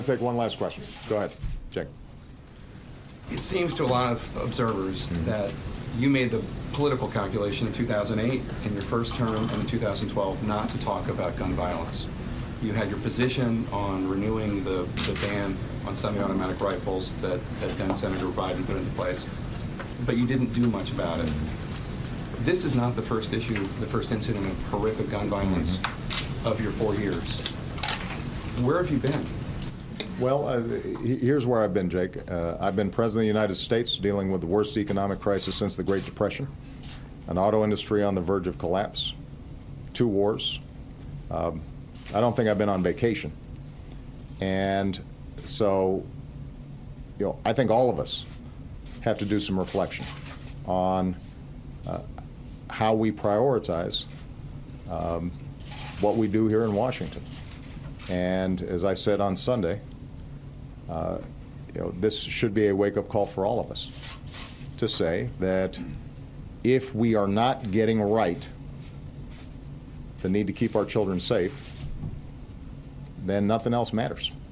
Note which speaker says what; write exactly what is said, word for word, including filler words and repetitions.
Speaker 1: Take one last question. Go ahead, Jake.
Speaker 2: It seems to a lot of observers mm-hmm. that you made the political calculation in two thousand eight, in your first term, and in two thousand twelve, not to talk about gun violence. You had your position on renewing the, the ban on semi-automatic rifles that, that then Senator Biden put into place, but you didn't do much about it. This is not the first issue, the first incident of horrific gun violence mm-hmm. of your four years. Where have you been?
Speaker 1: Well, uh, here's where I've been, Jake. Uh, I've been President of the United States dealing with the worst economic crisis since the Great Depression, an auto industry on the verge of collapse, two wars. Um, I don't think I've been on vacation. And so, you know, I think all of us have to do some reflection on uh, how we prioritize um, what we do here in Washington. And as I said on Sunday, uh, you know, this should be a wake-up call for all of us to say that if we are not getting right the need to keep our children safe, then nothing else matters.